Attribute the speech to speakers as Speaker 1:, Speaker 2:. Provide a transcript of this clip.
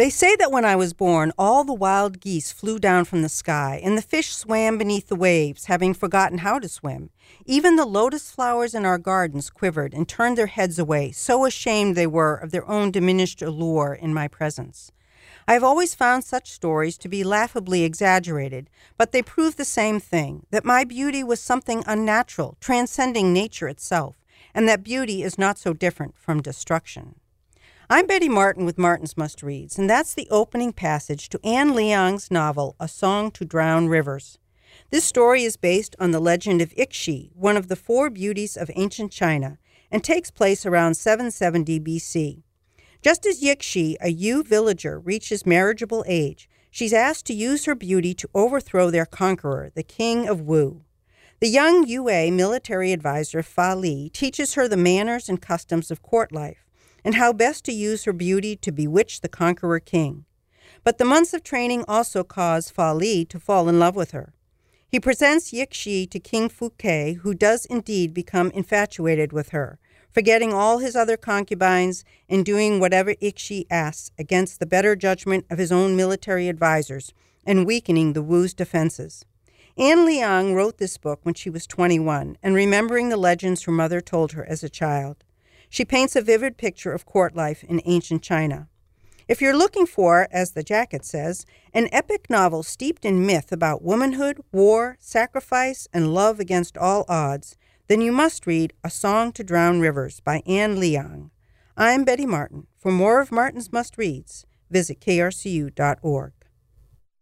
Speaker 1: They say that when I was born, all the wild geese flew down from the sky, and the fish swam beneath the waves, having forgotten how to swim. Even the lotus flowers in our gardens quivered and turned their heads away, so ashamed they were of their own diminished allure in my presence. I have always found such stories to be laughably exaggerated, but they prove the same thing, that my beauty was something unnatural, transcending nature itself, and that beauty is not so different from destruction. I'm Betty Martin with Martin's Must Reads, and that's the opening passage to Anne Liang's novel, A Song to Drown Rivers. This story is based on the legend of Ixi, one of the four beauties of ancient China, and takes place around 770 BC. Just as Yixi, a Yu villager, reaches marriageable age, she's asked to use her beauty to overthrow their conqueror, the king of Wu. The young Yue military advisor Fa Li teaches her the manners and customs of court life, and how best to use her beauty to bewitch the conqueror king. But the months of training also cause Fa Li to fall in love with her. He presents Yixi to King Fuke, who does indeed become infatuated with her, forgetting all his other concubines and doing whatever Ixi asks against the better judgment of his own military advisors and weakening the Wu's defenses. Anne Liang wrote this book when she was 21 and remembering the legends her mother told her as a child. She paints a vivid picture of court life in ancient China. If you're looking for, as the jacket says, an epic novel steeped in myth about womanhood, war, sacrifice, and love against all odds, then you must read A Song to Drown Rivers by Anne Liang. I'm Betty Martin. For more of Martin's Must Reads, visit krcu.org.